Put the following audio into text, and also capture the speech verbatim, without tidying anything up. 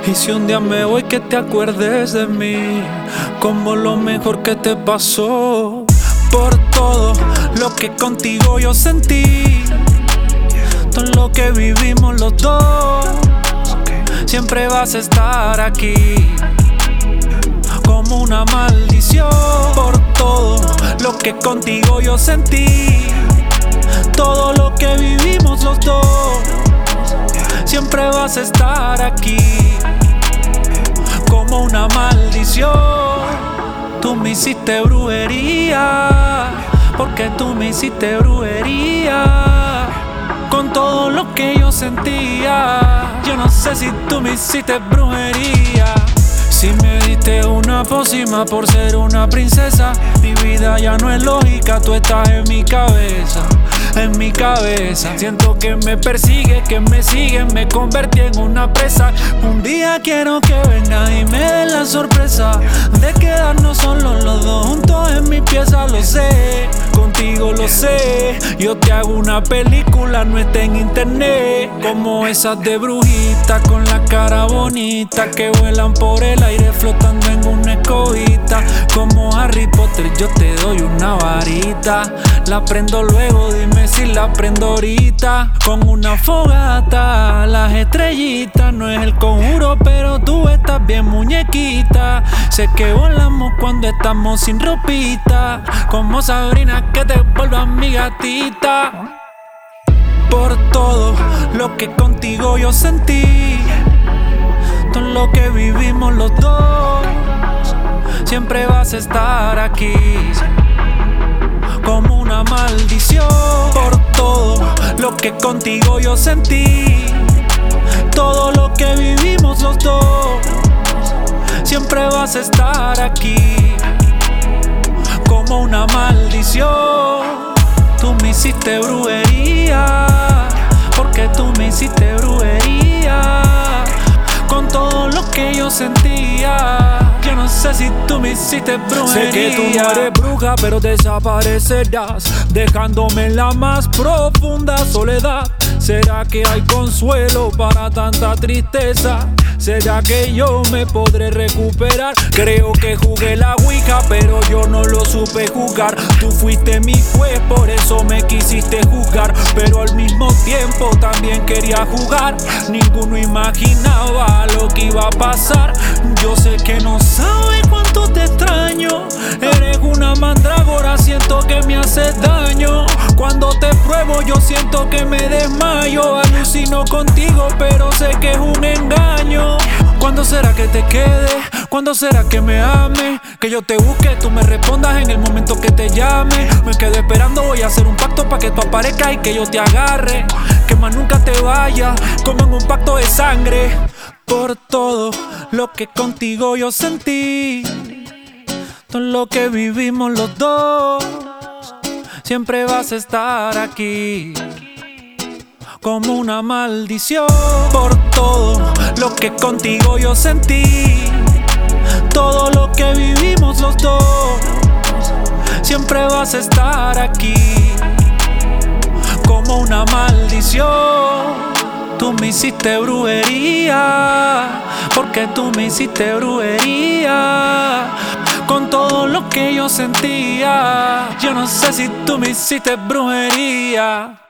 Y si un día me voy, que te acuerdes de mí como lo mejor que te pasó. Por todo lo que contigo yo sentí, todo lo que vivimos los dos. Siempre vas a estar aquí como una maldición. Por todo lo que contigo yo sentí, todo lo que vivimos los dos. Siempre vas a estar aquí como una maldición. Tú me hiciste brujería, porque tú me hiciste brujería. Con todo lo que yo sentía, yo no sé si tú me hiciste brujería. Si me diste una pócima por ser una princesa, mi vida ya no es lógica, tú estás en mi cabeza, en mi cabeza. Siento que me persigue, que me sigue, me convertí en una presa. Un día quiero que venga y me dé la sorpresa de quedarnos solos los dos juntos en mi pieza. Lo sé, contigo lo sé, yo te hago una película, no está en internet. Como esas de brujita con la cara bonita, que vuelan por el aire flotando en una escobita. Como Harry Potter yo te doy una varita, la prendo luego, dime si la prendo ahorita. Con una fogata, las estrellitas, no es el conjuro, pero tú estás bien muñequita. Sé que volamos cuando estamos sin ropita, como Sabrina que te vuelva mi gatita. Por todo lo que contigo yo sentí, todo lo que vivimos los dos, siempre vas a estar aquí como una maldición. Por todo lo que contigo yo sentí, todo lo que vivimos los dos, siempre vas a estar aquí como una maldición. Tú me hiciste brujería, porque tú me hiciste brujería. Con todo lo que yo sentía, yo no sé si tú me hiciste brujería. Sé que tú no eres bruja, pero desaparecerás, dejándome en la más profunda soledad. ¿Será que hay consuelo para tanta tristeza? ¿Será que yo me podré recuperar? Creo que jugué la ouija, pero yo no lo supe jugar. Tú fuiste mi juez, por eso me quisiste juzgar, pero al mismo tiempo también quería jugar. Ninguno imaginaba lo que iba a pasar. Yo sé que no sabes cuánto te extraño. Eres una mandrágora, siento que me haces daño. Cuando te pruebo yo siento que me desmayo. Alucino contigo, pero sé que es un engaño. ¿Cuándo será que te quede? ¿Cuándo será que me ame? Que yo te busque, tú me respondas en el momento que te llame. Me quedo esperando, voy a hacer un pacto para que tú aparezcas y que yo te agarre. Que más nunca te vayas, como en un pacto de sangre. Por todo lo que contigo yo sentí, todo lo que vivimos los dos, siempre vas a estar aquí como una maldición. Por todo lo que contigo yo sentí, todo lo que vivimos los dos, siempre vas a estar aquí como una maldición. Tú me hiciste brujería, porque tú me hiciste brujería. Con todo lo que yo sentía, yo no sé si tú me hiciste brujería.